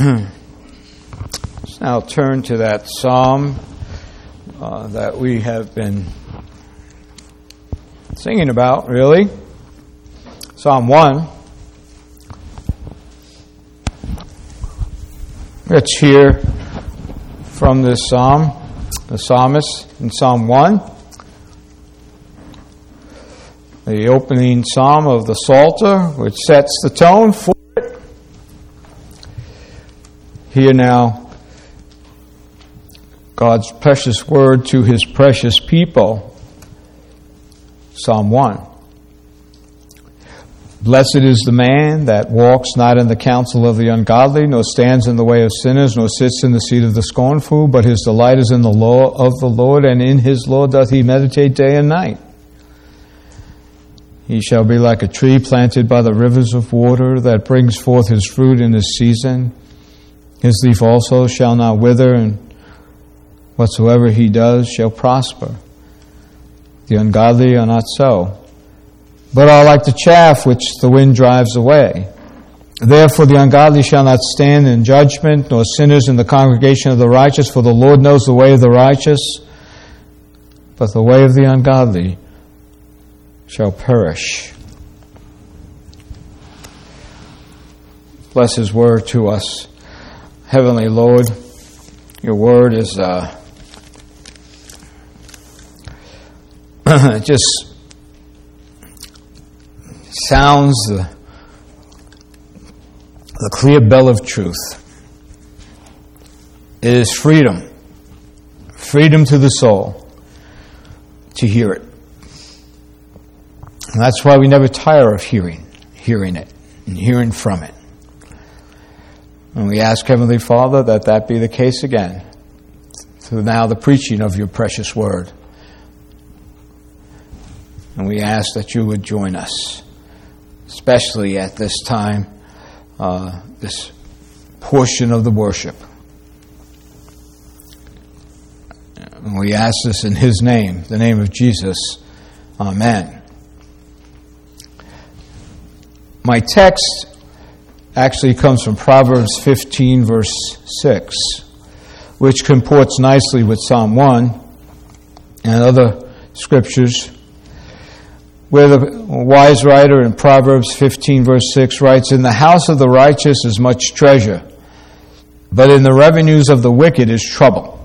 Let's now turn to that psalm that we have been singing about, really. Psalm 1. Let's hear from this psalm, the psalmist in Psalm 1. The opening psalm of the Psalter, which sets the tone for it. Hear now God's precious word to His precious people. Psalm 1. Blessed is the man that walks not in the counsel of the ungodly, nor stands in the way of sinners, nor sits in the seat of the scornful, but his delight is in the law of the Lord, and in His law doth he meditate day and night. He shall be like a tree planted by the rivers of water, that brings forth his fruit in his season. His leaf also shall not wither, and whatsoever he does shall prosper. The ungodly are not so, but are like the chaff which the wind drives away. Therefore the ungodly shall not stand in judgment, nor sinners in the congregation of the righteous, for the Lord knows the way of the righteous, but the way of the ungodly shall perish. Bless His word to us. Heavenly Lord, Your word is just sounds the clear bell of truth. It is freedom to the soul to hear it. And that's why we never tire of hearing it and hearing from it. And we ask, Heavenly Father, that be the case again through now the preaching of Your precious word. And we ask that You would join us, especially at this time, this portion of the worship. And we ask this in His name, the name of Jesus. Amen. My text actually comes from Proverbs 15, verse 6, which comports nicely with Psalm 1 and other scriptures, where the wise writer in Proverbs 15, verse 6 writes, "In the house of the righteous is much treasure, but in the revenues of the wicked is trouble."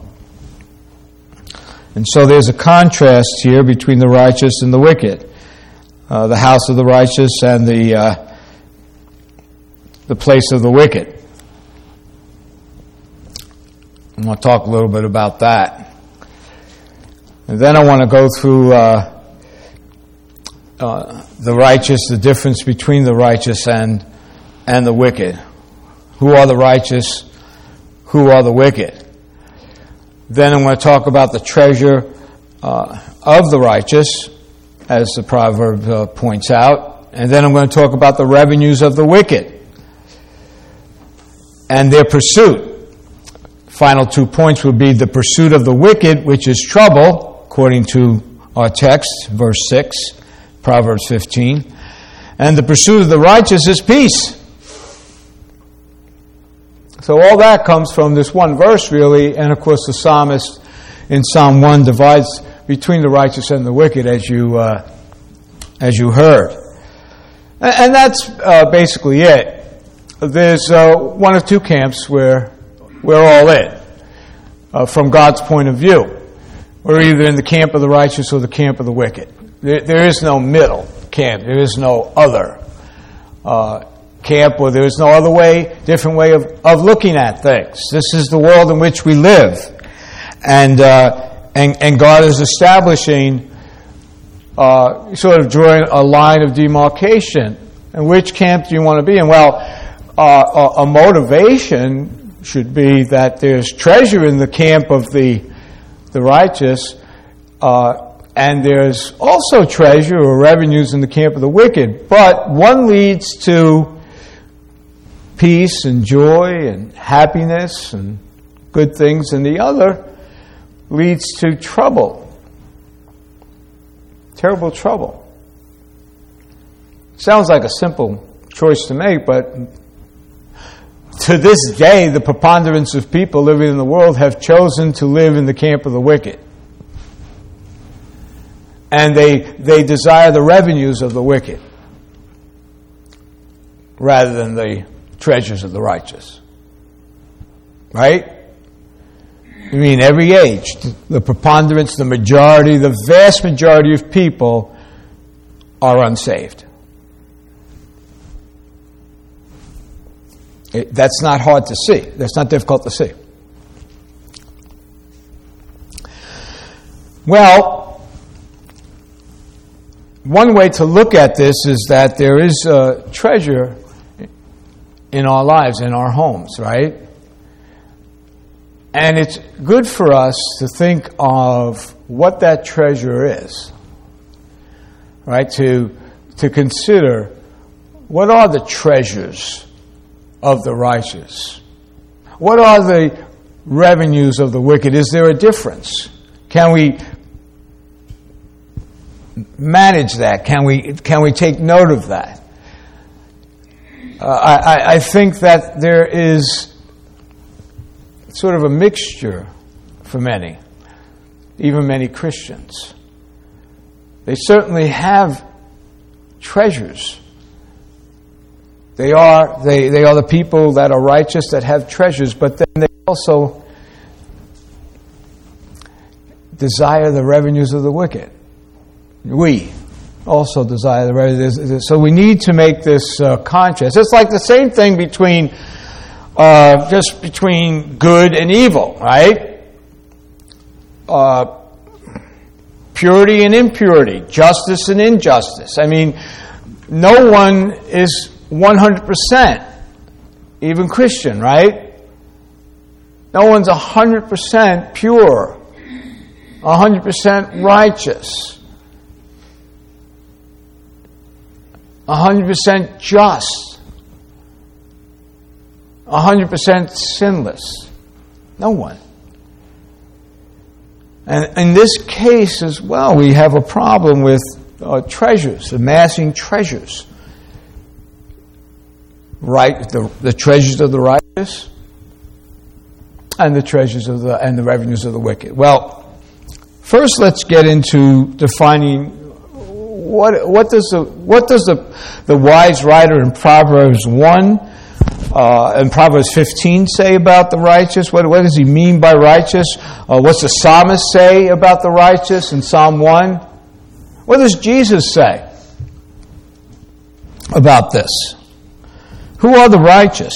And so there's a contrast here between the righteous and the wicked. The house of the righteous and the place of the wicked. I'm going to talk a little bit about that. And then I want to go through the righteous, the difference between the righteous and the wicked. Who are the righteous? Who are the wicked? Then I'm going to talk about the treasure of the righteous, as the proverb points out. And then I'm going to talk about the revenues of the wicked and their pursuit. Final 2 points will be the pursuit of the wicked, which is trouble, according to our text, verse 6, Proverbs 15. And the pursuit of the righteous is peace. So all that comes from this one verse, really, and of course the psalmist in Psalm 1 divides between the righteous and the wicked, as you heard. And that's basically it. There's one of two camps where we're all in, from God's point of view. We're either in the camp of the righteous or the camp of the wicked. There is no middle camp. There is no other camp, or there is no other way, different way of looking at things. This is the world in which we live. And God is establishing, sort of drawing a line of demarcation. And which camp do you want to be in? Well, a motivation should be that there's treasure in the camp of the righteous, and there's also treasure or revenues in the camp of the wicked. But one leads to peace and joy and happiness and good things, and the other leads to trouble, terrible trouble. Sounds like a simple choice to make, but to this day, the preponderance of people living in the world have chosen to live in the camp of the wicked. And they desire the revenues of the wicked rather than the treasures of the righteous. Right? I mean, every age, the preponderance, the majority, the vast majority of people are unsaved. That's not hard to see. That's not difficult to see. Well, one way to look at this is that there is a treasure in our lives, in our homes, right? And it's good for us to think of what that treasure is, right? To consider what are the treasures of the righteous? What are the revenues of the wicked? Is there a difference? Can we manage that? Can we take note of that? I think that there is sort of a mixture for many, even many Christians. They certainly have treasures. They are the people that are righteous that have treasures, but then they also desire the revenues of the wicked. We also desire the revenues. So we need to make this contrast. It's like the same thing between good and evil, right? Purity and impurity, justice and injustice. I mean, no one is 100%, even Christian, right? No one's 100% pure, 100% righteous, 100% just, 100% sinless. No one. And in this case as well, we have a problem with treasures, amassing treasures. Right, the treasures of the righteous and the treasures of and the revenues of the wicked. Well, first let's get into defining what does the wise writer in Proverbs 1 and Proverbs 15 say about the righteous? What does he mean by righteous? What's the psalmist say about the righteous in Psalm 1? What does Jesus say about this? Who are the righteous?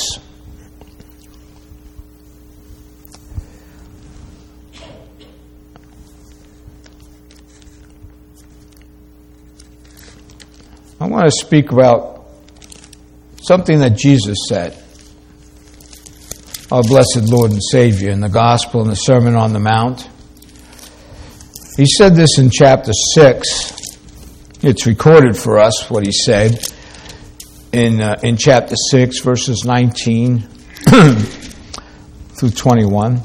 I want to speak about something that Jesus said, our blessed Lord and Savior, in the Gospel and the Sermon on the Mount. He said this in chapter 6. It's recorded for us what he said in chapter 6, verses 19 through 21.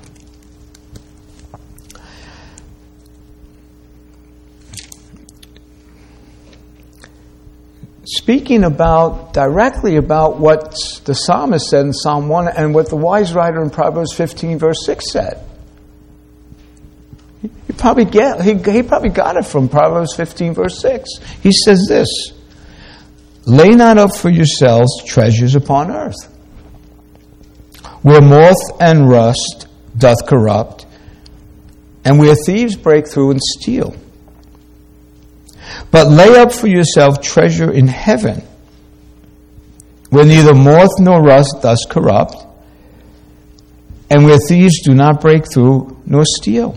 Speaking directly about what the psalmist said in Psalm 1 and what the wise writer in Proverbs 15, verse 6 said. He probably got it from Proverbs 15, verse 6. He says this: "Lay not up for yourselves treasures upon earth, where moth and rust doth corrupt, and where thieves break through and steal. But lay up for yourself treasure in heaven, where neither moth nor rust does corrupt, and where thieves do not break through nor steal.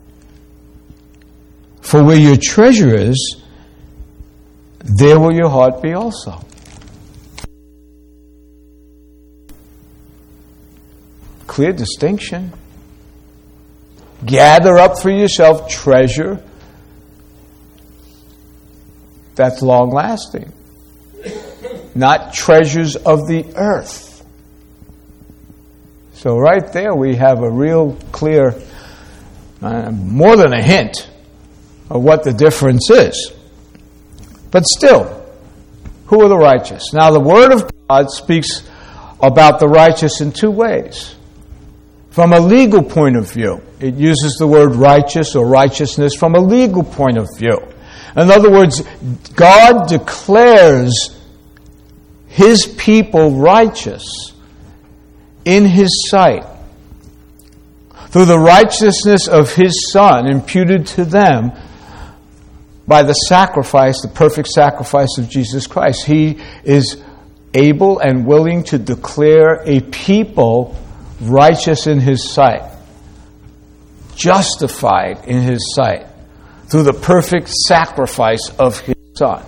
For where your treasure is, there will your heart be also." Clear distinction. Gather up for yourself treasure that's long-lasting, not treasures of the earth. So right there we have a real clear, more than a hint of what the difference is. But still, who are the righteous? Now the Word of God speaks about the righteous in two ways. From a legal point of view, it uses the word righteous or righteousness from a legal point of view. In other words, God declares His people righteous in His sight through the righteousness of His Son imputed to them by the sacrifice, the perfect sacrifice of Jesus Christ. He is able and willing to declare a people righteous in His sight, justified in His sight, through the perfect sacrifice of His Son.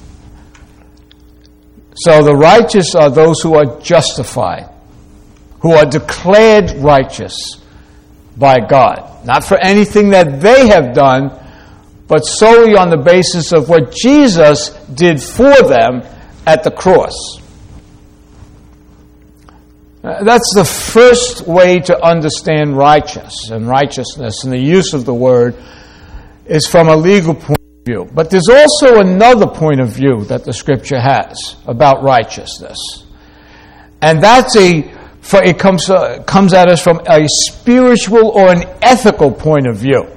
So the righteous are those who are justified, who are declared righteous by God. Not for anything that they have done, but solely on the basis of what Jesus did for them at the cross. That's the first way to understand righteous and righteousness, and the use of the word is from a legal point of view. But there's also another point of view that the Scripture has about righteousness. And it comes at us from a spiritual or an ethical point of view.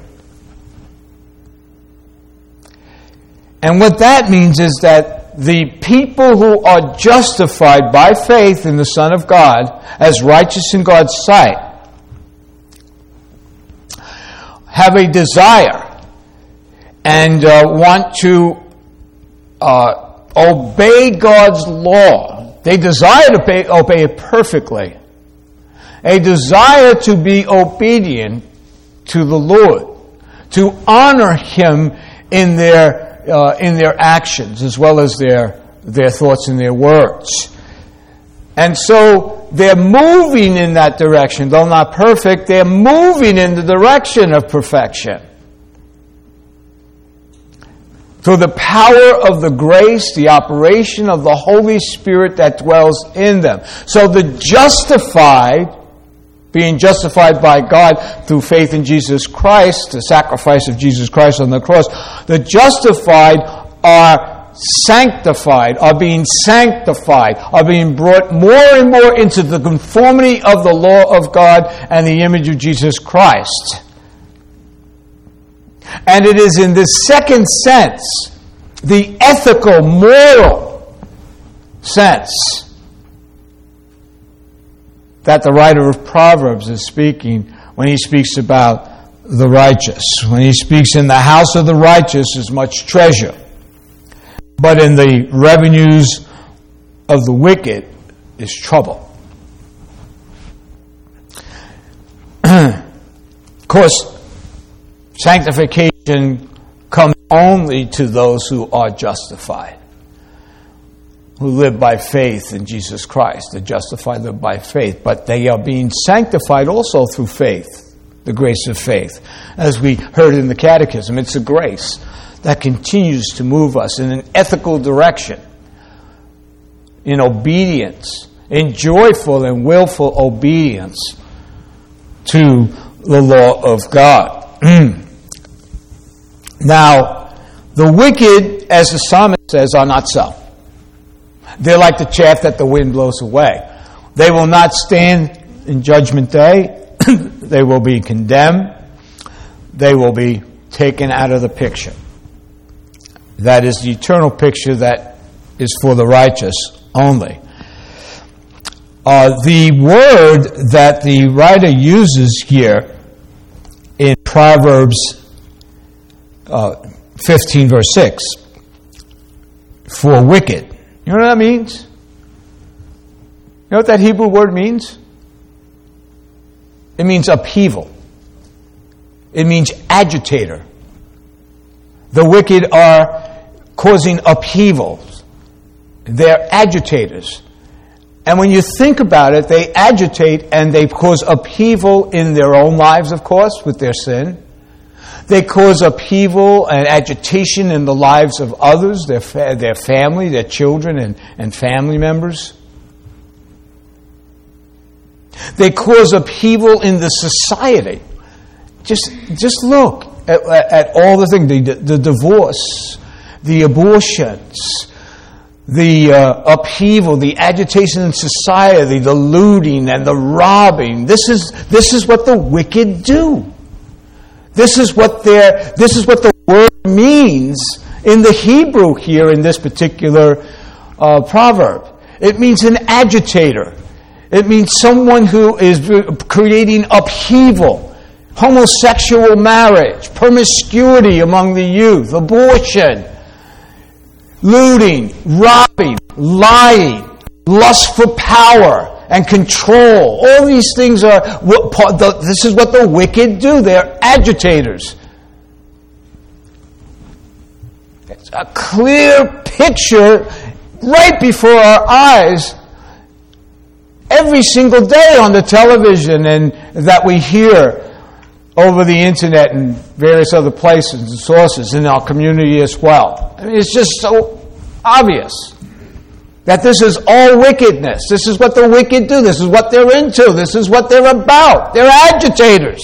And what that means is that the people who are justified by faith in the Son of God as righteous in God's sight have a desire and want to obey God's law. They desire to obey it perfectly. A desire to be obedient to the Lord, to honor Him in their actions as well as their thoughts and their words. And so they're moving in that direction. Though not perfect, they're moving in the direction of perfection. Through the power of the grace, the operation of the Holy Spirit that dwells in them. So the justified, being justified by God through faith in Jesus Christ, the sacrifice of Jesus Christ on the cross, the justified are sanctified, are being brought more and more into the conformity of the law of God and the image of Jesus Christ. And it is in this second sense, the ethical, moral sense, that the writer of Proverbs is speaking when he speaks about the righteous. When he speaks, in the house of the righteous is much treasure, but in the revenues of the wicked is trouble. Of course, sanctification comes only to those who are justified, who live by faith in Jesus Christ. The justified live by faith, but they are being sanctified also through faith, the grace of faith. As we heard in the Catechism, it's a grace that continues to move us in an ethical direction, in obedience, in joyful and willful obedience to the law of God. Now, the wicked, as the psalmist says, are not so. They're like the chaff that the wind blows away. They will not stand in judgment day. They will be condemned. They will be taken out of the picture. That is the eternal picture that is for the righteous only. The word that the writer uses here in Proverbs 15 verse 6, for wicked. You know what that means? You know what that Hebrew word means? It means upheaval. It means agitator. The wicked are causing upheavals. They're agitators. And when you think about it, they agitate and they cause upheaval in their own lives, of course, with their sin. They cause upheaval and agitation in the lives of others, their family, their children and family members. They cause upheaval in the society. Just look at all the things, the divorce, the abortions, the upheaval, the agitation in society, the looting and the robbing. This is what the wicked do. This is what the word means in the Hebrew here in this particular proverb. It means an agitator. It means someone who is creating upheaval, homosexual marriage, promiscuity among the youth, abortion, looting, robbing, lying, lust for power and control. All these things this is what the wicked do. They're agitators. It's a clear picture right before our eyes every single day on the television and that we hear over the internet and various other places and sources in our community as well. I mean, it's just so obvious that this is all wickedness. This is what the wicked do. This is what they're into. This is what they're about. They're agitators.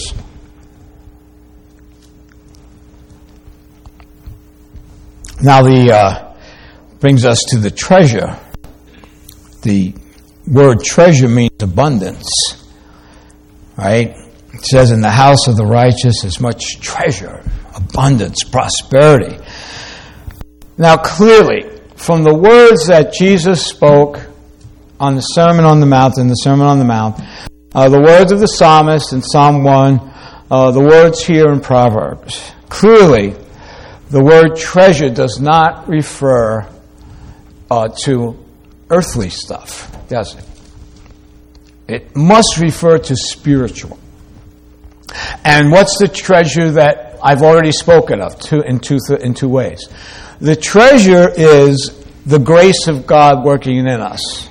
Now, brings us to the treasure. The word treasure means abundance, right? It says, in the house of the righteous is much treasure, abundance, prosperity. Now, clearly, from the words that Jesus spoke on the Sermon on the Mount, the words of the psalmist in Psalm 1, the words here in Proverbs, clearly, the word treasure does not refer to earthly stuff, does it? It must refer to spiritual. And what's the treasure that I've already spoken of in two ways? The treasure is the grace of God working in us.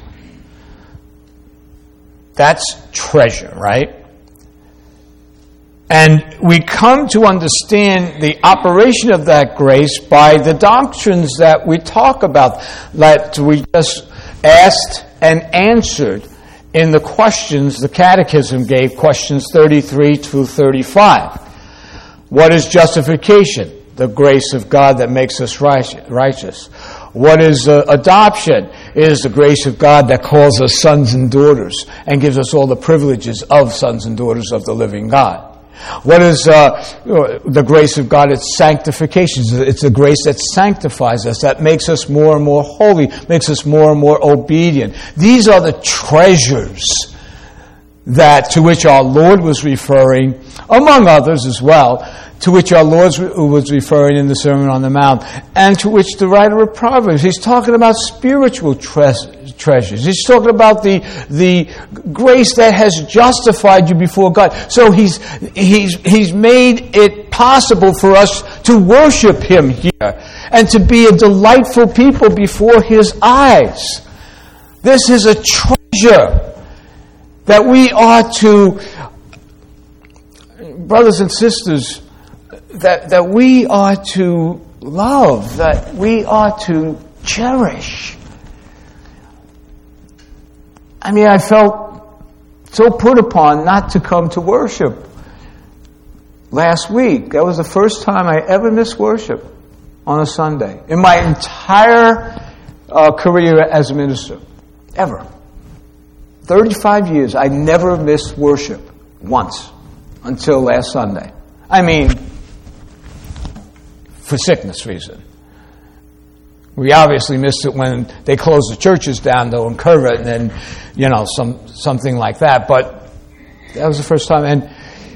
That's treasure, right? And we come to understand the operation of that grace by the doctrines that we talk about, that we just asked and answered in the questions the Catechism gave, questions 33 through 35. What is justification? The grace of God that makes us righteous. What is adoption? It is the grace of God that calls us sons and daughters and gives us all the privileges of sons and daughters of the living God. What is the grace of God? It's sanctification. It's the grace that sanctifies us, that makes us more and more holy, makes us more and more obedient. These are the treasures to which our Lord was referring, among others as well, to which our Lord was referring in the Sermon on the Mount, and to which the writer of Proverbs, he's talking about spiritual treasures. He's talking about the grace that has justified you before God. So he's made it possible for us to worship Him here and to be a delightful people before His eyes. This is a treasure that we are to, brothers and sisters, that we are to love, that we are to cherish. I mean, I felt so put upon not to come to worship last week. That was the first time I ever missed worship on a Sunday in my entire career as a minister. Ever. 35 years, I never missed worship once until last Sunday. I mean, for sickness reason. We obviously missed it when they closed the churches down, though, in Curva, and then, something like that. But that was the first time. And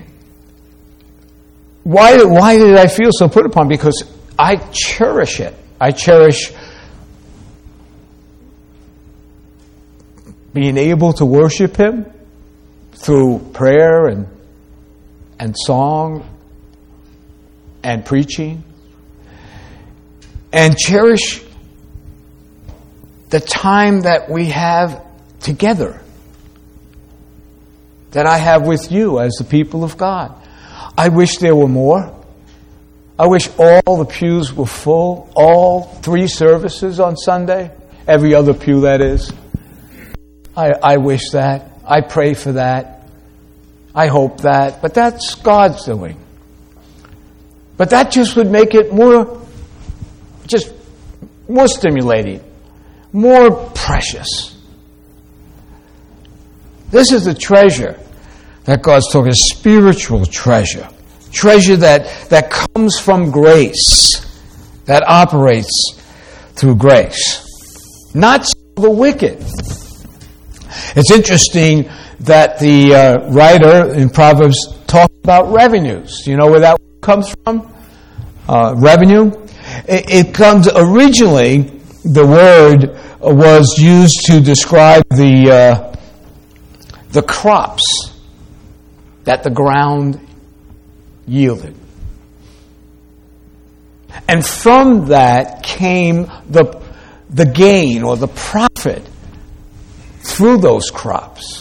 why did I feel so put upon? Because I cherish it. I cherish being able to worship Him through prayer and song and preaching, and cherish the time that we have together, that I have with you as the people of God. I wish there were more. I wish all the pews were full, all 3 services on Sunday, every other pew that is. I wish that. I pray for that. I hope that. But that's God's doing. But that just would make it more stimulating, more precious. This is the treasure that God's talking, spiritual treasure. Treasure that comes from grace, that operates through grace. Not so the wicked. It's interesting that the writer in Proverbs talks about revenues. You know where that comes from? Revenue? It comes originally, the word was used to describe the crops that the ground yielded. And from that came the gain or the profit through those crops.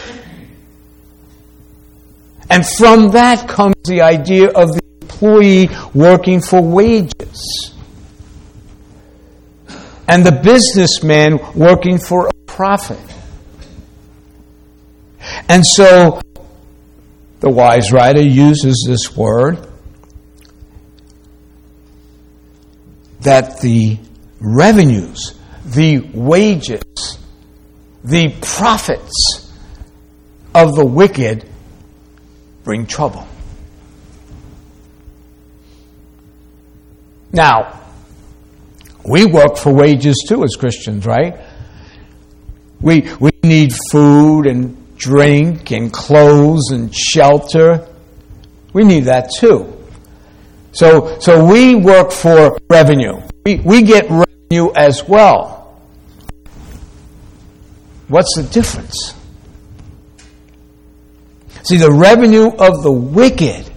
And from that comes the idea of the employee working for wages. And the businessman working for a profit. And so the wise writer uses this word that the revenues, the wages, the profits of the wicked bring trouble. Now, we work for wages too as Christians, right? We need food and drink and clothes and shelter. We need that too. So we work for revenue. We get revenue as well. What's the difference? See, the revenue of the wicked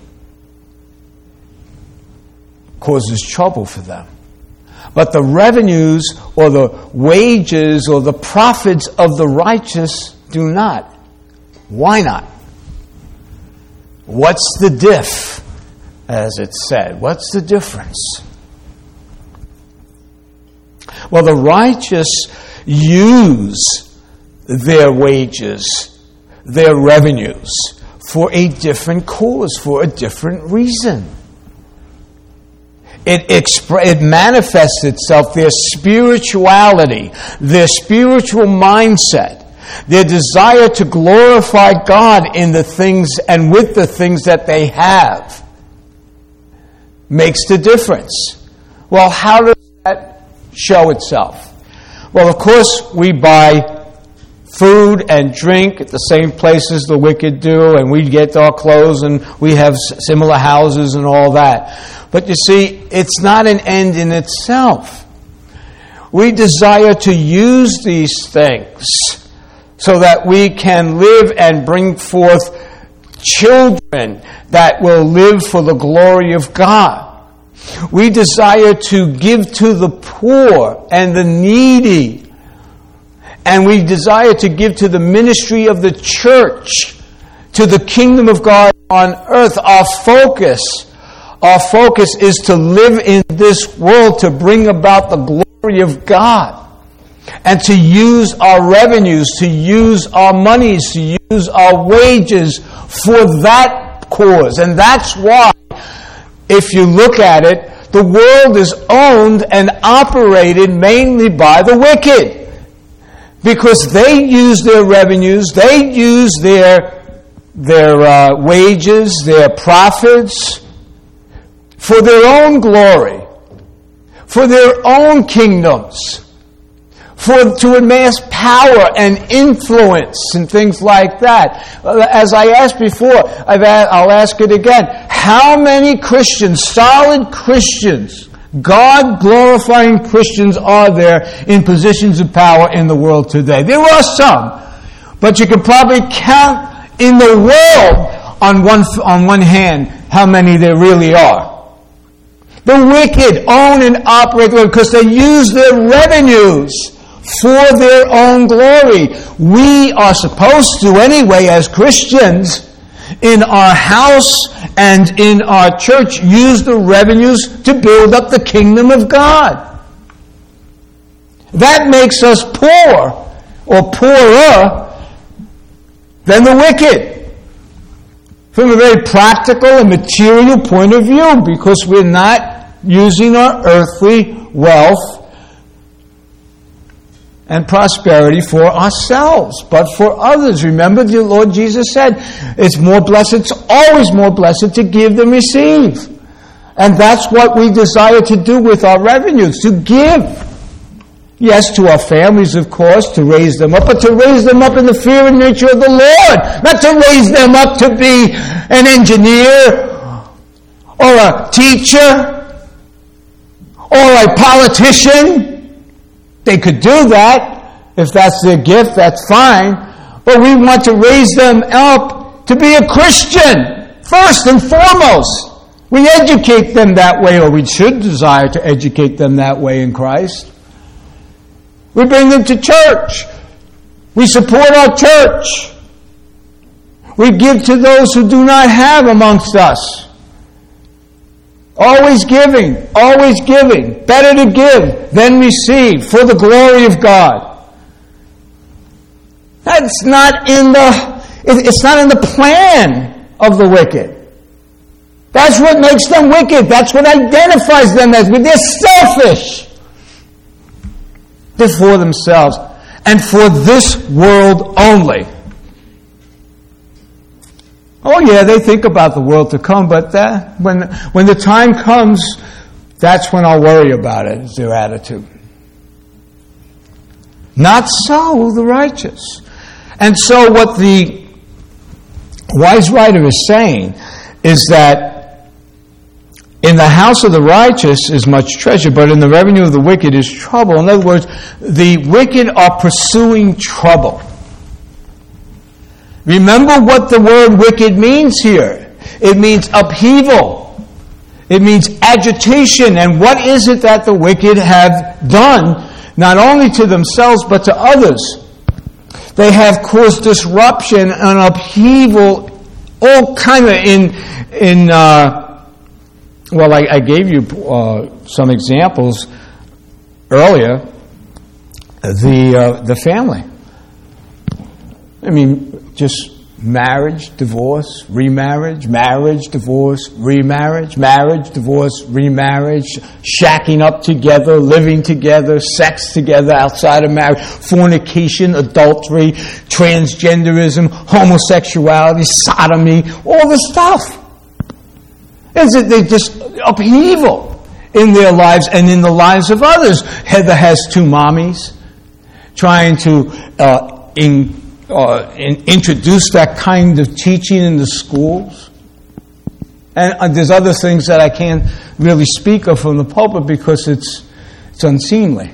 causes trouble for them. But the revenues or the wages or the profits of the righteous do not. Why not? What's the diff, as it said? What's the difference? Well, the righteous use their wages, their revenues, for a different cause, for a different reason. It manifests itself, their spirituality, their spiritual mindset, their desire to glorify God in the things and with the things that they have makes the difference. Well, how does that show itself? Well, of course, we buy food and drink at the same places the wicked do, and we get our clothes, and we have similar houses and all that. But you see, it's not an end in itself. We desire to use these things so that we can live and bring forth children that will live for the glory of God. We desire to give to the poor and the needy. And we desire to give to the ministry of the church, to the kingdom of God on earth. Our focus is to live in this world to bring about the glory of God. And to use our revenues, to use our monies, to use our wages for that cause. And that's why, if you look at it, the world is owned and operated mainly by the wicked. Because they use their revenues, they use their wages, their profits for their own glory, for their own kingdoms, to amass power and influence and things like that. As I asked before, I'll ask it again. How many Christians, solid Christians, God-glorifying Christians are there in positions of power in the world today? There are some, but you can probably count in the world on one hand how many there really are. The wicked own and operate because they use their revenues for their own glory. We are supposed to, anyway, as Christians, in our house and in our church, use the revenues to build up the kingdom of God. That makes us poor or poorer than the wicked from a very practical and material point of view, because we're not using our earthly wealth and prosperity for ourselves, but for others. Remember, the Lord Jesus said, it's always more blessed to give than receive. And that's what we desire to do with our revenues, to give. Yes, to our families, of course, to raise them up, but to raise them up in the fear and nature of the Lord, not to raise them up to be an engineer or a teacher or a politician. They could do that. If that's their gift, that's fine. But we want to raise them up to be a Christian, first and foremost. We educate them that way, or we should desire to educate them that way in Christ. We bring them to church. We support our church. We give to those who do not have amongst us. Always giving, always giving. Better to give than receive, for the glory of God. It's not in the plan of the wicked. That's what makes them wicked. That's what identifies them as wicked. They're selfish. They're for themselves and for this world only. Oh yeah, they think about the world to come, but when the time comes, that's when I'll worry about it, is their attitude. Not so the righteous. And so what the wise writer is saying is that in the house of the righteous is much treasure, but in the revenue of the wicked is trouble. In other words, the wicked are pursuing trouble. Remember what the word wicked means here. It means upheaval. It means agitation. And what is it that the wicked have done, not only to themselves, but to others? They have caused disruption and upheaval, all kind of well, I gave you some examples earlier. The family. I mean, just marriage, divorce, remarriage, marriage, divorce, remarriage, marriage, divorce, remarriage, shacking up together, living together, sex together outside of marriage, fornication, adultery, transgenderism, homosexuality, sodomy, all the stuff. They just upheaval in their lives and in the lives of others. Heather has two mommies trying to introduce that kind of teaching in the schools. And there's other things that I can't really speak of from the pulpit because it's unseemly.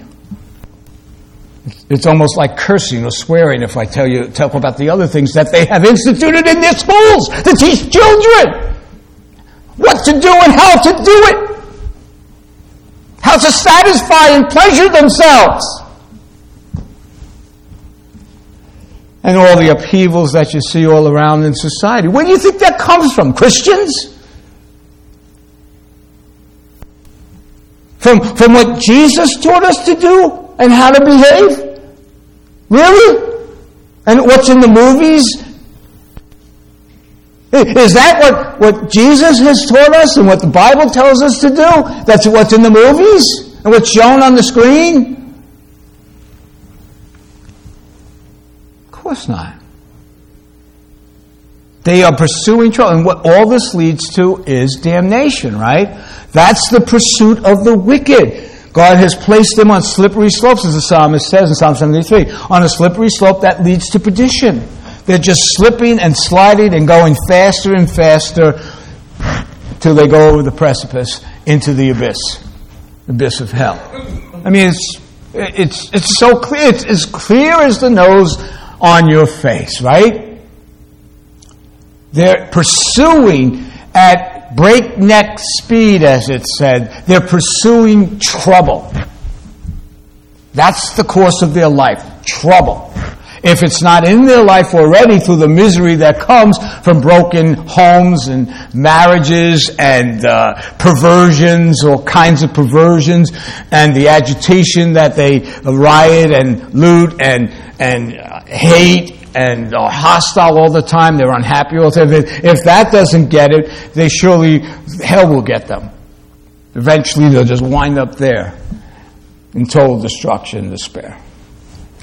It's almost like cursing or swearing if I talk about the other things that they have instituted in their schools to teach children what to do and how to do it. How to satisfy and pleasure themselves. And all the upheavals that you see all around in society. Where do you think that comes from? Christians? From what Jesus taught us to do and how to behave? Really? And what's in the movies? Is that what Jesus has taught us and what the Bible tells us to do? That's what's in the movies and what's shown on the screen? Of course not. They are pursuing trouble. And what all this leads to is damnation, right? That's the pursuit of the wicked. God has placed them on slippery slopes, as the psalmist says in Psalm 73. On a slippery slope that leads to perdition. They're just slipping and sliding and going faster and faster till they go over the precipice into the abyss of hell. I mean, it's so clear. It's as clear as the nose on your face, right? They're pursuing at breakneck speed, as it said. They're pursuing trouble. That's the course of their life, trouble. If it's not in their life already through the misery that comes from broken homes and marriages and perversions, all kinds of perversions, and the agitation that they riot and loot and hate and are hostile all the time, they're unhappy all the time. If that doesn't get it, hell will get them. Eventually they'll just wind up there in total destruction and despair.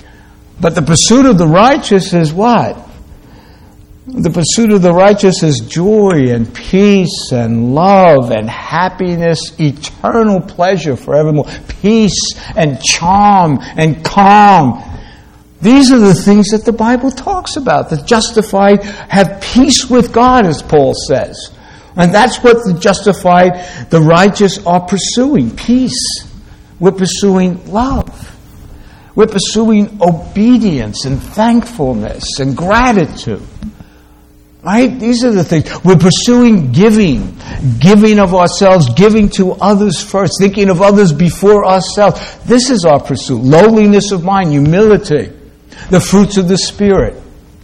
But the pursuit of the righteous is what? The pursuit of the righteous is joy and peace and love and happiness, eternal pleasure forevermore, peace and charm and calm. These are the things that the Bible talks about. The justified have peace with God, as Paul says. And that's what the justified, the righteous are pursuing, peace. We're pursuing love. We're pursuing obedience and thankfulness and gratitude. Right? These are the things. We're pursuing giving of ourselves, giving to others first, thinking of others before ourselves. This is our pursuit. Lowliness of mind, humility, the fruits of the Spirit.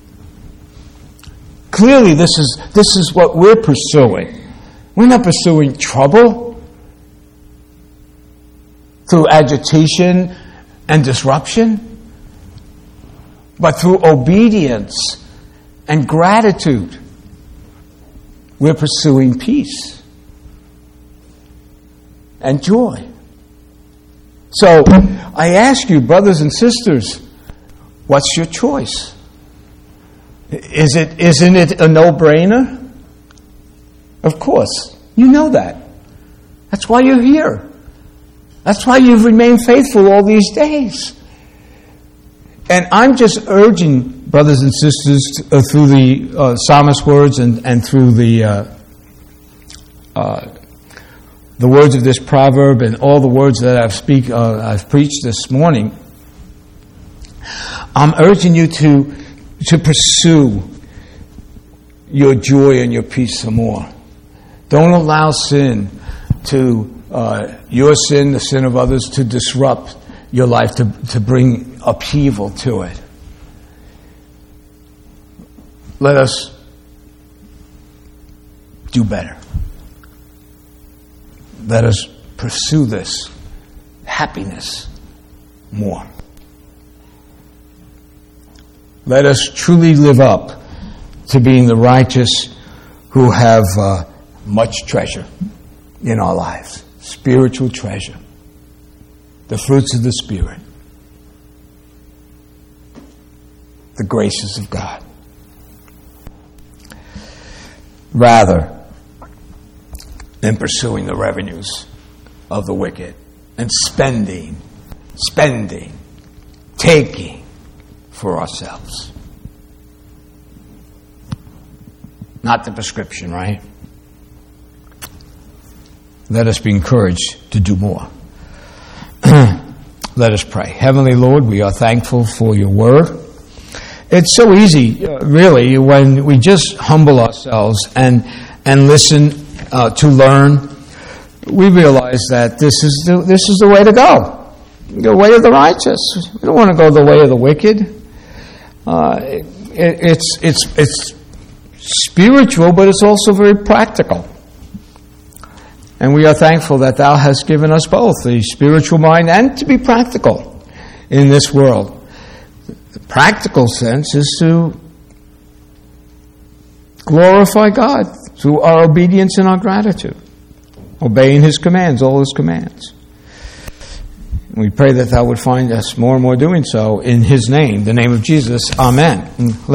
Clearly, this is what we're pursuing. We're not pursuing trouble through agitation and disruption, but through obedience and gratitude. We're pursuing peace and joy. So, I ask you, brothers and sisters, what's your choice? Isn't it a no-brainer? Of course. You know that. That's why you're here. That's why you've remained faithful all these days. And I'm just urging brothers and sisters through the psalmist's words and through the words of this proverb and all the words that I've preached this morning. I'm urging you to pursue your joy and your peace some more. Don't allow sin your sin, the sin of others, to disrupt your life, to bring upheaval to it. Let us do better. Let us pursue this happiness more. Let us truly live up to being the righteous who have much treasure in our lives. Spiritual treasure. The fruits of the Spirit. The graces of God. Rather than pursuing the revenues of the wicked and spending, taking for ourselves. Not the prescription, right? Let us be encouraged to do more. Let us pray. Heavenly Lord, we are thankful for your word. It's so easy, really, when we just humble ourselves and listen to learn. We realize that this is the way to go, the way of the righteous. We don't want to go the way of the wicked. It's spiritual, but it's also very practical. And we are thankful that Thou hast given us both the spiritual mind and to be practical in this world. The practical sense is to glorify God through our obedience and our gratitude, obeying His commands, all His commands. And we pray that Thou would find us more and more doing so in His name, the name of Jesus. Amen.